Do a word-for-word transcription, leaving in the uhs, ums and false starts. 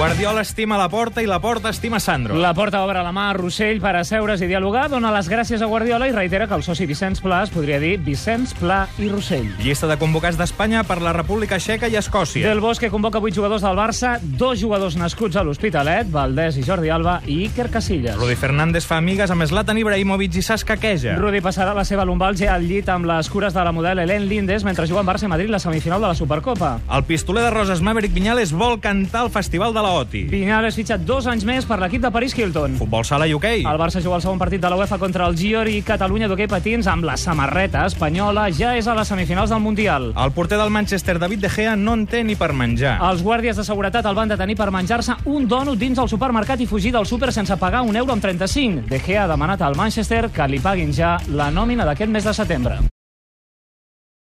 Guardiola estima la Porta i la Porta estima Sandro. La Porta obre la mà a Rossell per asseure's i dialogar, dona les gràcies a Guardiola i reitera que el soci Vicenç Pla es podria dir Vicenç Pla i Rossell. Llista de convocats d'Espanya per la República Txeca i Escòcia. Del Bosque convoca vuit jugadors del Barça, dos jugadors nascuts a l'Hospitalet, Valdés i Jordi Alba i Iker Casillas. Rudi Fernández fa amigues amb Zlatan Ibrahimovic i Saskia Keja. Rudi passarà la seva lumbalgia al llit amb les cures de la model Helen Lindes mentre juga en Barça i Madrid la semifinal de la Supercopa. El pistoler de Roses Maverick Viñales vol cantar al Festival de la O T I. Viñales fitxa dos anys més per l'equip de Paris Hilton. Futbol sala i hoquei. El Barça juga el segon partit de la UEFA contra el Giori i Catalunya d'hoquei patins amb la samarreta espanyola. Ja és a les semifinals del Mundial. El porter del Manchester, David De Gea, no en té ni per menjar. Els guàrdies de seguretat el van detenir per menjar-se un dònut dins del supermercat i fugir del súper sense pagar un euro amb trenta-cinc. De Gea ha demanat al Manchester que li paguin ja la nòmina d'aquest mes de setembre.